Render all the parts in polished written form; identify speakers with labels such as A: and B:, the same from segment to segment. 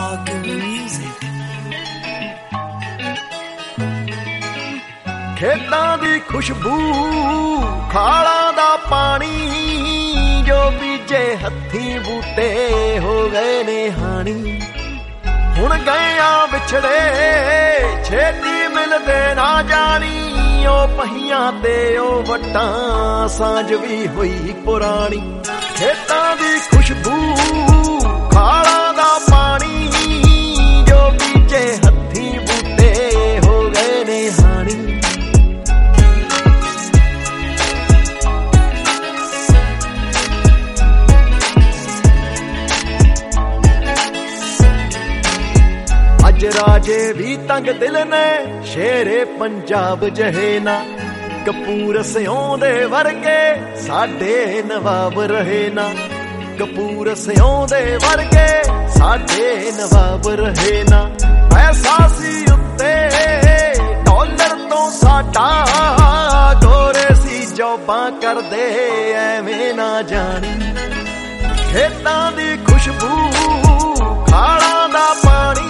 A: खेतां दी खुशबू खालां दा पानी जो बीजे हत्थी बूटे हो गए ने हानी हुण गए आ विछड़े छेती मिलदे ना जानी ओ पहियां ते ओ वट्टां सांझ भी होई पुरानी खेतां दी खुशबू खालां दा पानी जो बीजे हत्थी बूटे हो गए ने हानी अज राजे भी तंग दिल ने शेरे पंजाब जहे ना कपूर सियों दे वर्गे साडे नवाब रहे ना कपूर सियों दे वर्गे साडे नवाब रहे ना पैसा सी उत्ते डॉलर तो साडा गोरे सी जॉबां करदे एवें ना जानी खेतां दी खुशबू खालां दा पानी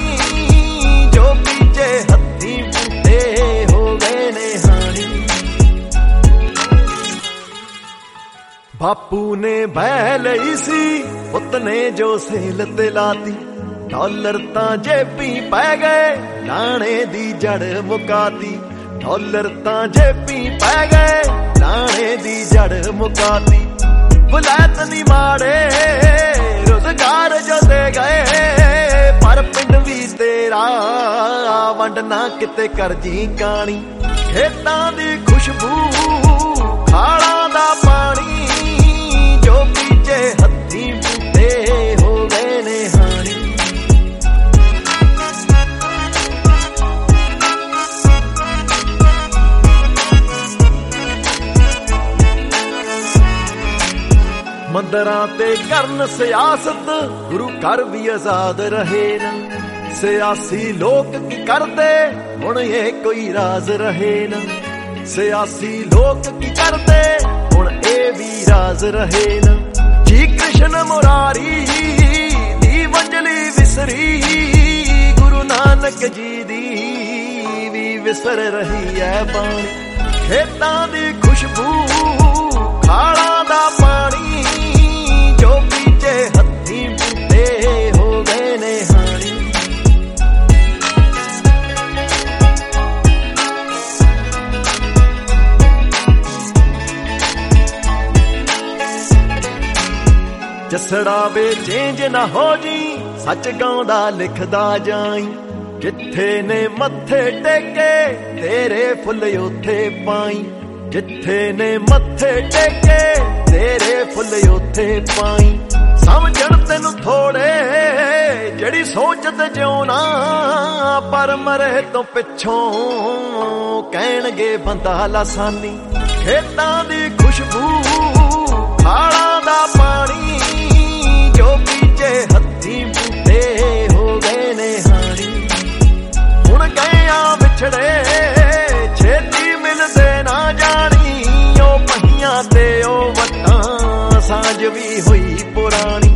A: हत्थी बूटे हो गए ने हानी बापू ने बह लई सी पुत ने जो सेल ते लाती डॉलर तां जेबी पै गए लाणे दी जड़ मुकाती डॉलर तां जेबी पै गए लाणे दी जड़ मुकाती बुलैत नी माड़े रोजगार जो दे गए पर पिंड भी तेरा वंड ना किते कर जी कानी खेतां दी खुशबू खालां दा पानी जो बीजे हत्थी बूटे हो गए ने हानी मंदरां ते करन सियासत गुरु घर भी आजाद रहे ना सियासी लोग की करदे हुण ये कोई राज रहे ना सियासी लोग की करदे हुण ये भी राज रहे ना जी कृष्ण मुरारी दी वंजली विसरी गुरु नानक जी दी भी विसर रही है बाणी खेतां दी खुशबू खालां दा पानी जो बीजे हत्थी बूटे हो गए ने हानी जसड़ा वे चेंज ना हो जी सच गाउंदा लिखदा जाई जिथे ने मत्थे टेके तेरे फुल उथे पाई जिथे ने मत्थे टेके तेरे फुल उथे पाई समझण तेनू थोड़े जड़ी सोचते जिउना पर मरे तो पिछों कहणगे बंदा लासानी खेतां दी खुशबू खालां दा पानी जो बीजे हत्थी बूटे हो गए ने हानी हुण गए आ विछड़े छेती मिलदे ना जानी ओ पहियां ते ओ वट्टां सांझ भी होई पुरानी